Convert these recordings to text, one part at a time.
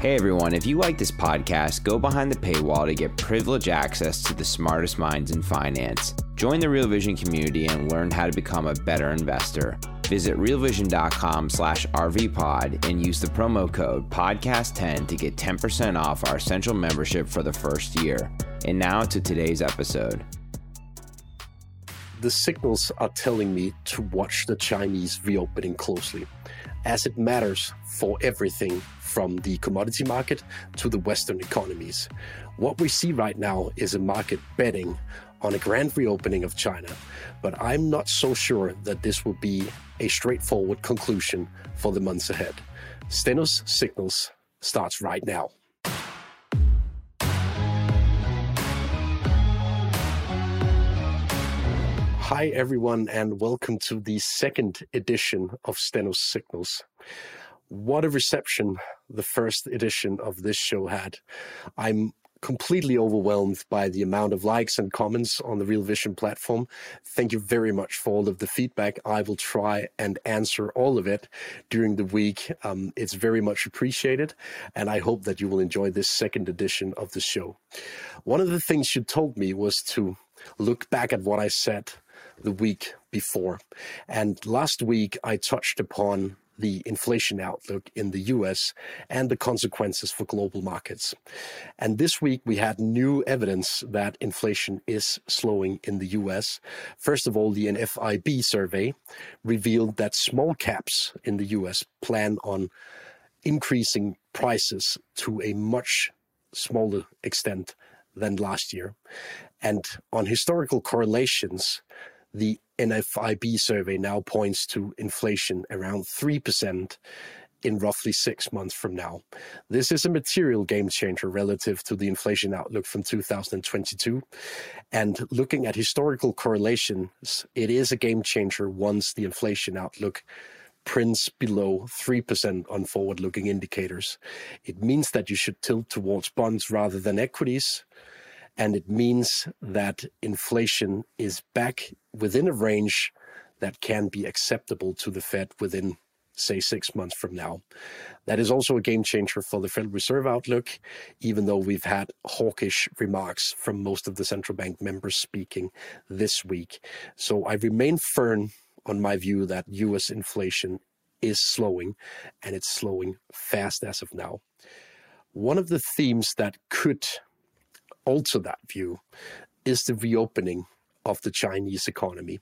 Hey everyone, if you like this podcast, go behind the paywall to get privileged access to the smartest minds in finance. Join the Real Vision community and learn how to become a better investor. Visit realvision.com/RVPod and use the promo code podcast10 to get 10% off our essential membership for the first year. And now to today's episode. The signals are telling me to watch the Chinese reopening closely, as it matters for everything from the commodity market to the Western economies. What we see right now is a market betting on a grand reopening of China, but I'm not so sure that this will be a straightforward conclusion for the months ahead. Stenos Signals starts right now. Hi everyone, and welcome to the second edition of Stenos Signals. What a reception the first edition of this show had. I'm completely overwhelmed by the amount of likes and comments on the Real Vision platform. Thank you very much for all of the feedback. I will try and answer all of it during the week. It's very much appreciated, and I hope that you will enjoy this second edition of the show. One of the things you told me was to look back at what I said the week before. And last week, I touched upon the inflation outlook in the US and the consequences for global markets. And this week, we had new evidence that inflation is slowing in the US. First of all, the NFIB survey revealed that small caps in the US plan on increasing prices to a much smaller extent than last year. And on historical correlations, the NFIB survey now points to inflation around 3% in roughly 6 months from now. This is a material game changer relative to the inflation outlook from 2022. And looking at historical correlations, it is a game changer once the inflation outlook prints below 3% on forward-looking indicators. It means that you should tilt towards bonds rather than equities. And it means that inflation is back within a range that can be acceptable to the Fed within, say, 6 months from now. That is also a game changer for the Federal Reserve outlook, even though we've had hawkish remarks from most of the central bank members speaking this week. So I remain firm on my view that US inflation is slowing, and it's slowing fast as of now. One of the themes that could alter that view is the reopening of the Chinese economy.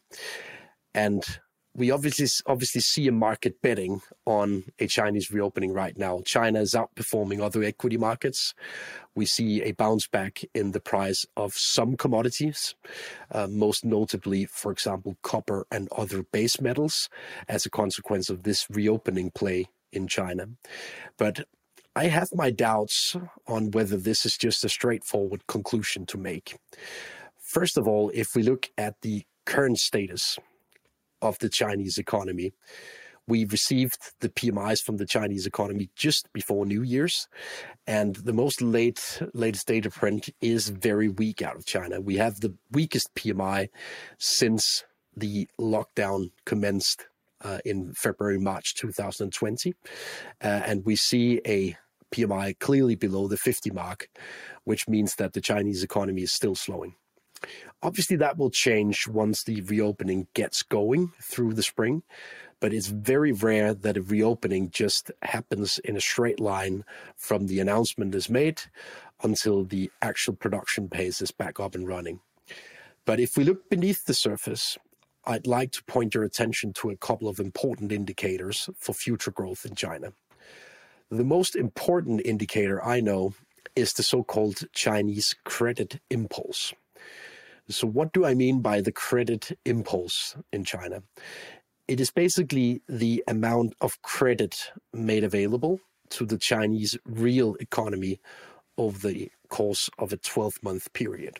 And we obviously see a market betting on a Chinese reopening right now. China is outperforming other equity markets. We see a bounce back in the price of some commodities, most notably, for example, copper and other base metals, as a consequence of this reopening play in China. But I have my doubts on whether this is just a straightforward conclusion to make. First of all, if we look at the current status of the Chinese economy, we received the PMIs from the Chinese economy just before New Year's, and the latest data print is very weak out of China. We have the weakest PMI since the lockdown commenced in February, March 2020. And we see a PMI clearly below the 50 mark, which means that the Chinese economy is still slowing. Obviously, that will change once the reopening gets going through the spring, but it's very rare that a reopening just happens in a straight line from the announcement is made until the actual production pace is back up and running. But if we look beneath the surface, I'd like to point your attention to a couple of important indicators for future growth in China. The most important indicator I know is the so-called Chinese credit impulse. So what do I mean by the credit impulse in China? It is basically the amount of credit made available to the Chinese real economy over the course of a 12-month period.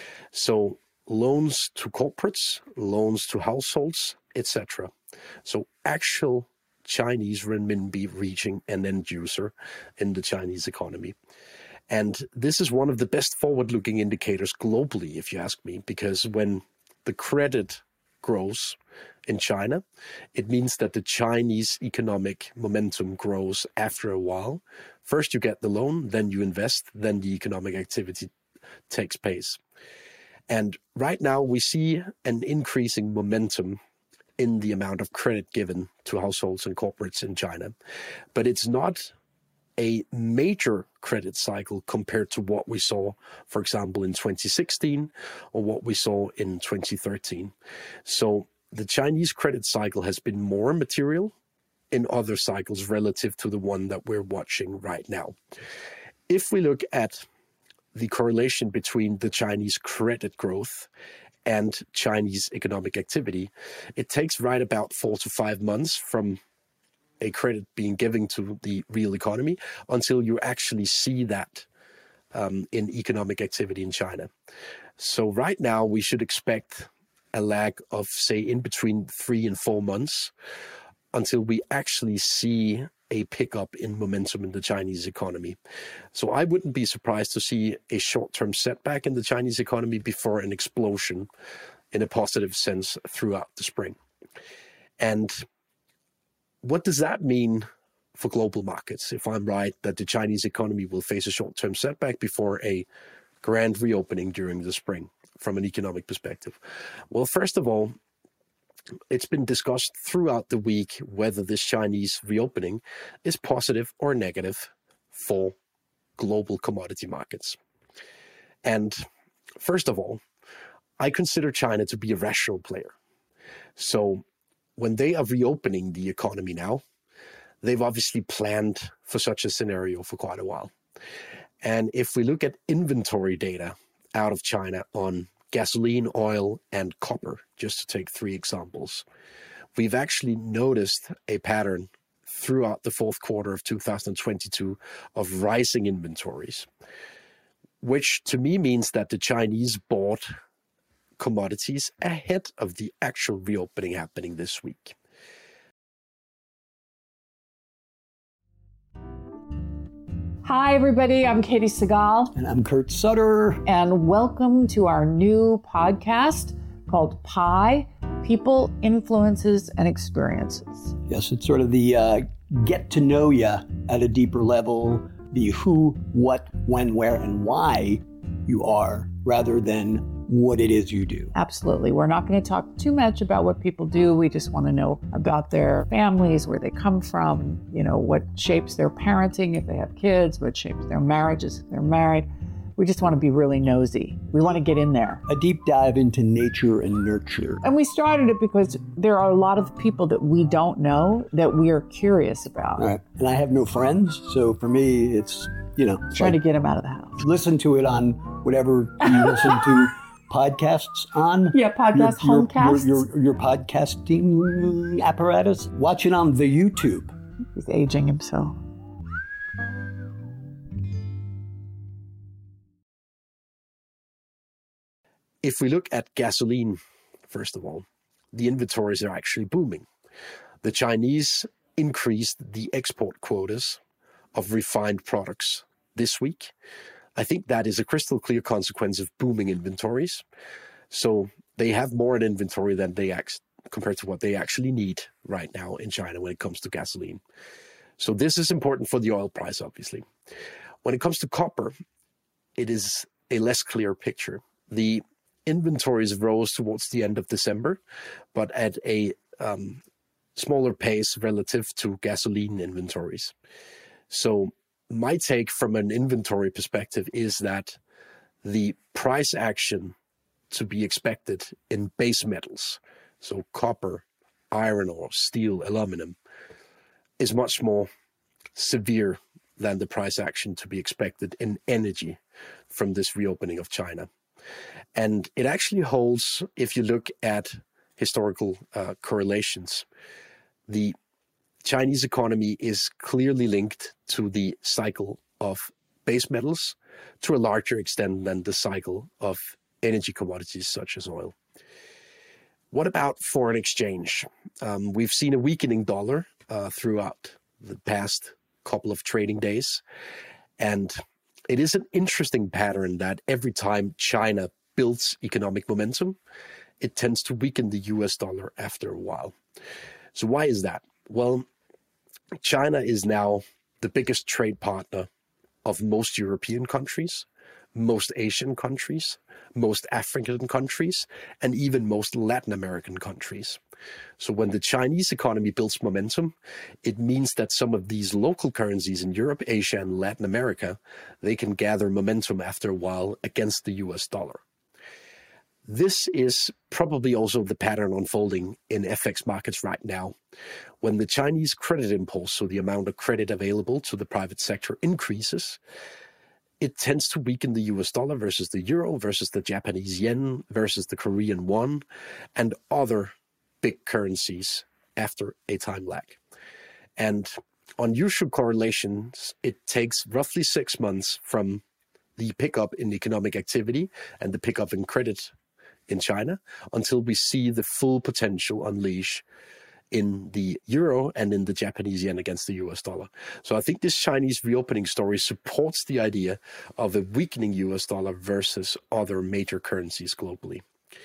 So loans to corporates, loans to households, etc. So actual Chinese renminbi reaching an end user in the Chinese economy. And this is one of the best forward-looking indicators globally, if you ask me, because when the credit grows, in China, it means that the Chinese economic momentum grows after a while. First you get the loan, then you invest, then the economic activity takes place. And right now we see an increasing momentum in the amount of credit given to households and corporates in China. But it's not a major credit cycle compared to what we saw, for example, in 2016 or what we saw in 2013. So the Chinese credit cycle has been more material in other cycles relative to the one that we're watching right now. If we look at the correlation between the Chinese credit growth and Chinese economic activity, it takes right about 4 to 5 months from a credit being given to the real economy until you actually see that in economic activity in China. So right now we should expect a lag of, say, in between 3 and 4 months until we actually see a pickup in momentum in the Chinese economy. So I wouldn't be surprised to see a short-term setback in the Chinese economy before an explosion in a positive sense throughout the spring. And what does that mean for global markets? If I'm right that the Chinese economy will face a short-term setback before a grand reopening during the spring from an economic perspective? Well, first of all, it's been discussed throughout the week whether this Chinese reopening is positive or negative for global commodity markets. And first of all, I consider China to be a rational player. So when they are reopening the economy now, they've obviously planned for such a scenario for quite a while. And if we look at inventory data out of China on gasoline, oil, and copper, just to take 3 examples, we've actually noticed a pattern throughout the fourth quarter of 2022 of rising inventories, which to me means that the Chinese bought commodities ahead of the actual reopening happening this week. Hi, everybody. I'm Katie Segal. And I'm Kurt Sutter. And welcome to our new podcast called PIE, People, Influences, and Experiences. Yes, it's sort of the get to know you at a deeper level, the who, what, when, where, and why you are, rather than what it is you do. Absolutely. We're not going to talk too much about what people do. We just want to know about their families, where they come from, what shapes their parenting if they have kids, what shapes their marriages if they're married. We just want to be really nosy. We want to get in there. A deep dive into nature and nurture. And we started it because there are a lot of people that we don't know that we are curious about. All right. And I have no friends, so for me, it's, trying to get them out of the house. Listen to it on whatever you listen to podcasts on. Yeah, homecasts. Your podcasting apparatus. Watch it on the YouTube. He's aging himself. If we look at gasoline, first of all, the inventories are actually booming. The Chinese increased the export quotas of refined products this week. I think that is a crystal clear consequence of booming inventories. So they have more in inventory than compared to what they actually need right now in China when it comes to gasoline. So this is important for the oil price, obviously. When it comes to copper, it is a less clear picture. The inventories rose towards the end of December, but at a smaller pace relative to gasoline inventories. So my take from an inventory perspective is that the price action to be expected in base metals, so copper, iron ore, steel, aluminum, is much more severe than the price action to be expected in energy from this reopening of China. And it actually holds if you look at historical correlations. The Chinese economy is clearly linked to the cycle of base metals to a larger extent than the cycle of energy commodities such as oil. What about foreign exchange? We've seen a weakening dollar throughout the past couple of trading days. And it is an interesting pattern that every time China builds economic momentum, it tends to weaken the US dollar after a while. So why is that? Well, China is now the biggest trade partner of most European countries, most Asian countries, most African countries, and even most Latin American countries. So when the Chinese economy builds momentum, it means that some of these local currencies in Europe, Asia, and Latin America, they can gather momentum after a while against the US dollar. This is probably also the pattern unfolding in FX markets right now. When the Chinese credit impulse, so the amount of credit available to the private sector, increases, it tends to weaken the US dollar versus the euro, versus the Japanese yen, versus the Korean won, and other big currencies after a time lag. And on usual correlations, it takes roughly 6 months from the pickup in economic activity and the pickup in credit in China until we see the full potential unleash in the euro and in the Japanese yen against the US dollar. So I think this Chinese reopening story supports the idea of a weakening US dollar versus other major currencies globally.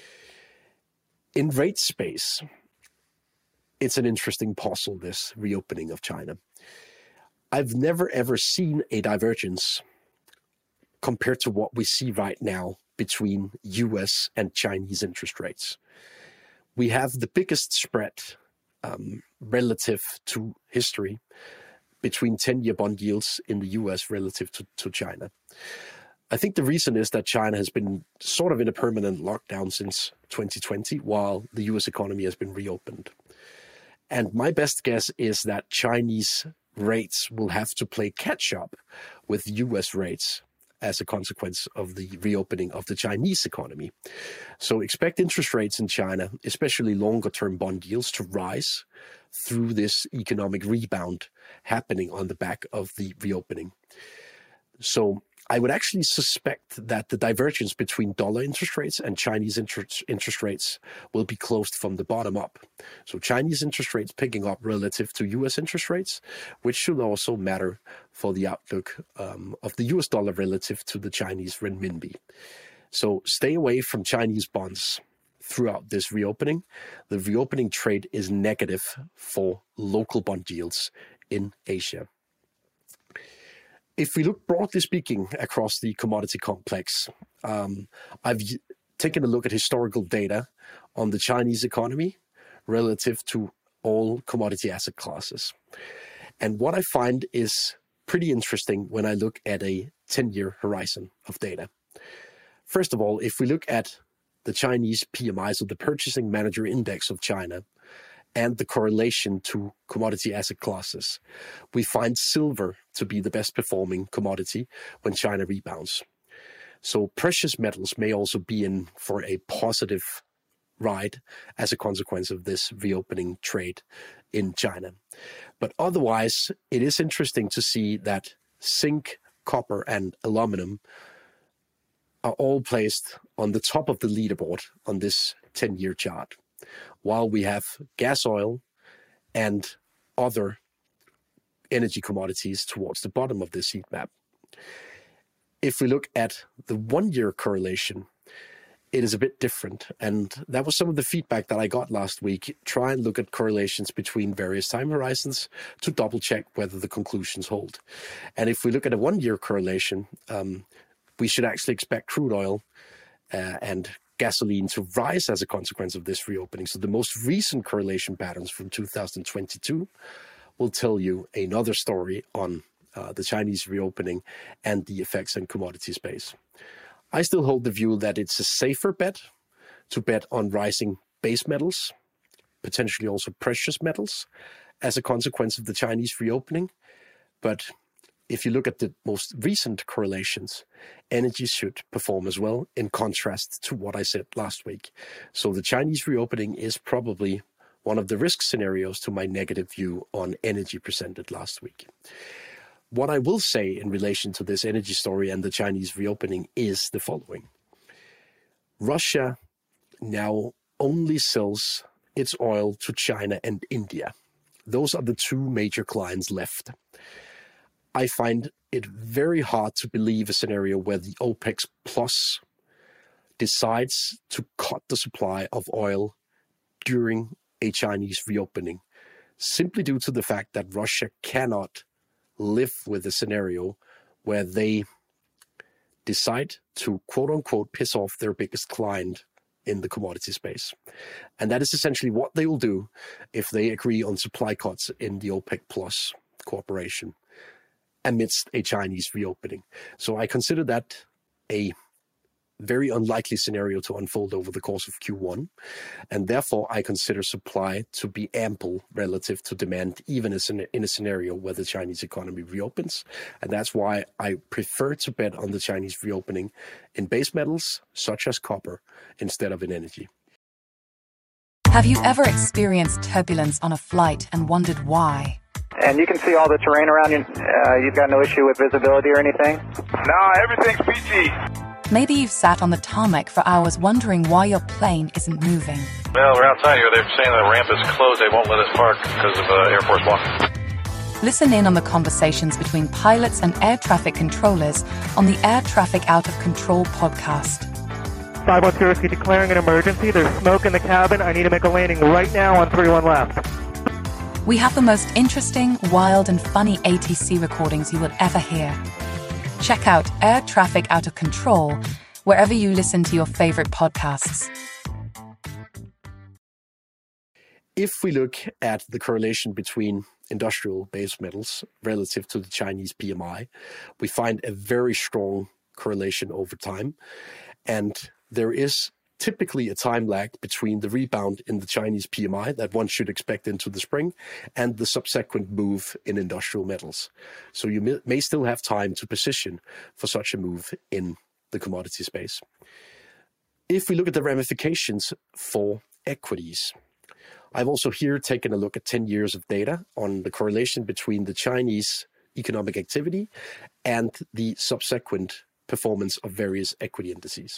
In rate space, it's an interesting puzzle, this reopening of China. I've never ever seen a divergence compared to what we see right now between US and Chinese interest rates. We have the biggest spread relative to history between 10-year bond yields in the US relative to China. I think the reason is that China has been sort of in a permanent lockdown since 2020, while the US economy has been reopened. And my best guess is that Chinese rates will have to play catch up with US rates as a consequence of the reopening of the Chinese economy. So expect interest rates in China, especially longer-term bond yields, to rise through this economic rebound happening on the back of the reopening. So I would actually suspect that the divergence between dollar interest rates and Chinese interest rates will be closed from the bottom up. So Chinese interest rates picking up relative to US interest rates, which should also matter for the outlook of the US dollar relative to the Chinese renminbi. So stay away from Chinese bonds throughout this reopening. The reopening trade is negative for local bond yields in Asia. If we look broadly speaking across the commodity complex, I've taken a look at historical data on the Chinese economy relative to all commodity asset classes. And what I find is pretty interesting when I look at a 10-year horizon of data. First of all, if we look at the Chinese PMI, so the Purchasing Manager Index of China, and the correlation to commodity asset classes, we find silver to be the best performing commodity when China rebounds. So precious metals may also be in for a positive ride as a consequence of this reopening trade in China. But otherwise, it is interesting to see that zinc, copper, and aluminum are all placed on the top of the leaderboard on this 10-year chart, while we have gas oil and other energy commodities towards the bottom of this heat map. If we look at the one-year correlation, it is a bit different. And that was some of the feedback that I got last week. Try and look at correlations between various time horizons to double check whether the conclusions hold. And if we look at a one-year correlation, we should actually expect crude oil and gasoline to rise as a consequence of this reopening. So the most recent correlation patterns from 2022 will tell you another story on the Chinese reopening and the effects in commodity space. I still hold the view that it's a safer bet to bet on rising base metals, potentially also precious metals, as a consequence of the Chinese reopening. But if you look at the most recent correlations, energy should perform as well, in contrast to what I said last week. So the Chinese reopening is probably one of the risk scenarios to my negative view on energy presented last week. What I will say in relation to this energy story and the Chinese reopening is the following. Russia now only sells its oil to China and India. Those are the two major clients left. I find it very hard to believe a scenario where the OPEC plus decides to cut the supply of oil during a Chinese reopening, simply due to the fact that Russia cannot live with a scenario where they decide to, quote unquote, piss off their biggest client in the commodity space. And that is essentially what they will do if they agree on supply cuts in the OPEC Plus cooperation amidst a Chinese reopening. So I consider that a very unlikely scenario to unfold over the course of Q1. And therefore, I consider supply to be ample relative to demand, even in a scenario where the Chinese economy reopens. And that's why I prefer to bet on the Chinese reopening in base metals, such as copper, instead of in energy. Have you ever experienced turbulence on a flight and wondered why? And you can see all the terrain around you. You've got no issue with visibility or anything? No, everything's peachy. Maybe you've sat on the tarmac for hours wondering why your plane isn't moving. Well, we're outside here. They're saying the ramp is closed. They won't let us park because of Air Force One. Listen in on the conversations between pilots and air traffic controllers on the Air Traffic Out of Control podcast. 510 Whiskey declaring an emergency. There's smoke in the cabin. I need to make a landing right now on 31 left. We have the most interesting, wild, and funny ATC recordings you will ever hear. Check out Air Traffic Out of Control wherever you listen to your favorite podcasts. If we look at the correlation between industrial base metals relative to the Chinese PMI, we find a very strong correlation over time. And there is typically a time lag between the rebound in the Chinese PMI that one should expect into the spring and the subsequent move in industrial metals. So you may still have time to position for such a move in the commodity space. If we look at the ramifications for equities, I've also here taken a look at 10 years of data on the correlation between the Chinese economic activity and the subsequent performance of various equity indices.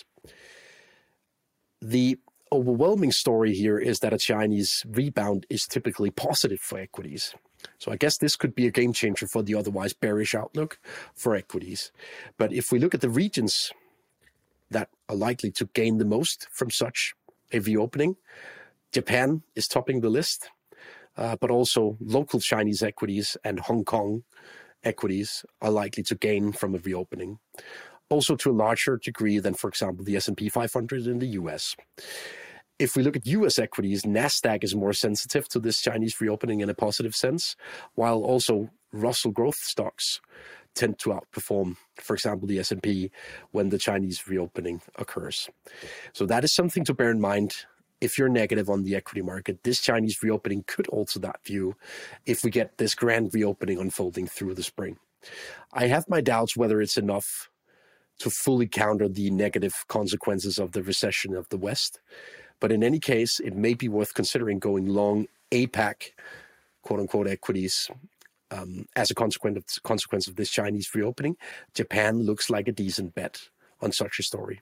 The overwhelming story here is that a Chinese rebound is typically positive for equities. So I guess this could be a game changer for the otherwise bearish outlook for equities. But if we look at the regions that are likely to gain the most from such a reopening, Japan is topping the list, but also local Chinese equities and Hong Kong equities are likely to gain from a reopening. Also to a larger degree than, for example, the S&P 500 in the US. If we look at US equities, NASDAQ is more sensitive to this Chinese reopening in a positive sense, while also Russell growth stocks tend to outperform, for example, the S&P when the Chinese reopening occurs. So that is something to bear in mind. If you're negative on the equity market, this Chinese reopening could alter that view if we get this grand reopening unfolding through the spring. I have my doubts whether it's enough to fully counter the negative consequences of the recession of the West. But in any case, it may be worth considering going long APAC, quote-unquote, equities as a consequence of this Chinese reopening. Japan looks like a decent bet on such a story.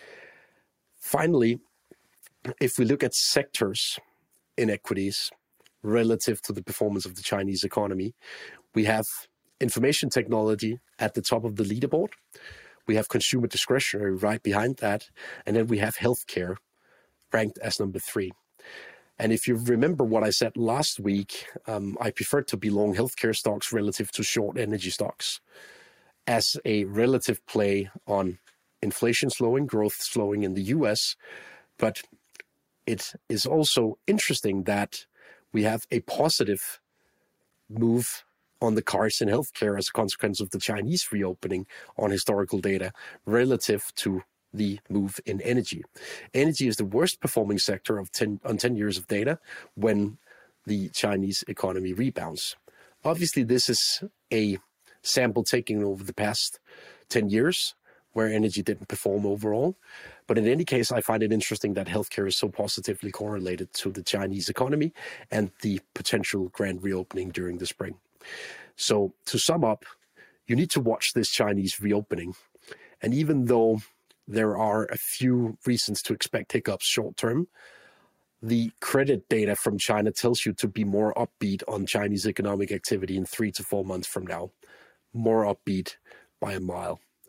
Finally, if we look at sectors in equities relative to the performance of the Chinese economy, we have information technology at the top of the leaderboard. We have consumer discretionary right behind that. And then we have healthcare ranked as number 3. And if you remember what I said last week, I prefer to be long healthcare stocks relative to short energy stocks as a relative play on inflation slowing, growth slowing in the US. But it is also interesting that we have a positive move on the cards in healthcare as a consequence of the Chinese reopening on historical data relative to the move in energy. Energy is the worst performing sector on 10 years of data when the Chinese economy rebounds. Obviously, this is a sample taken over the past 10 years where energy didn't perform overall. But in any case, I find it interesting that healthcare is so positively correlated to the Chinese economy and the potential grand reopening during the spring. So to sum up, you need to watch this Chinese reopening. And even though there are a few reasons to expect hiccups short term, the credit data from China tells you to be more upbeat on Chinese economic activity in 3 to 4 months from now. More upbeat by a mile.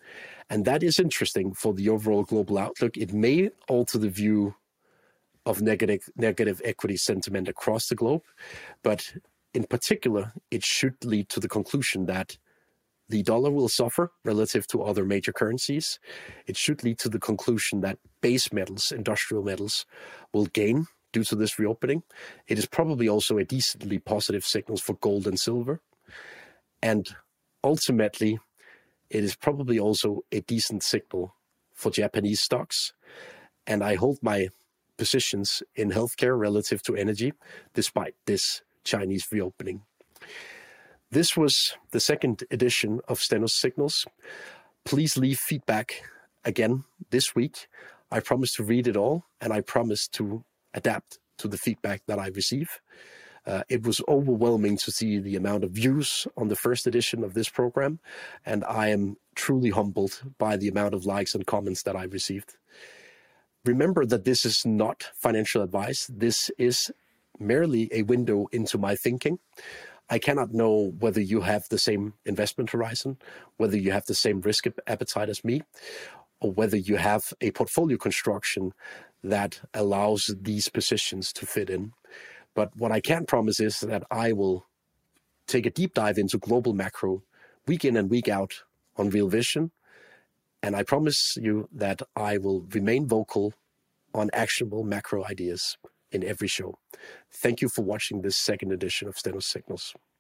And that is interesting for the overall global outlook. It may alter the view of negative equity sentiment across the globe, but in particular, it should lead to the conclusion that the dollar will suffer relative to other major currencies. It should lead to the conclusion that base metals, industrial metals, will gain due to this reopening. It is probably also a decently positive signal for gold and silver. And ultimately, it is probably also a decent signal for Japanese stocks. And I hold my positions in healthcare relative to energy, despite this Chinese reopening. This was the second edition of Stenos Signals. Please leave feedback again this week. I promise to read it all, and I promise to adapt to the feedback that I receive. It was overwhelming to see the amount of views on the first edition of this program, and I am truly humbled by the amount of likes and comments that I received. Remember that this is not financial advice. This is merely a window into my thinking. I cannot know whether you have the same investment horizon, whether you have the same risk appetite as me, or whether you have a portfolio construction that allows these positions to fit in. But what I can promise is that I will take a deep dive into global macro week in and week out on Real Vision. And I promise you that I will remain vocal on actionable macro ideas in every show. Thank you for watching this second edition of Stenos Signals.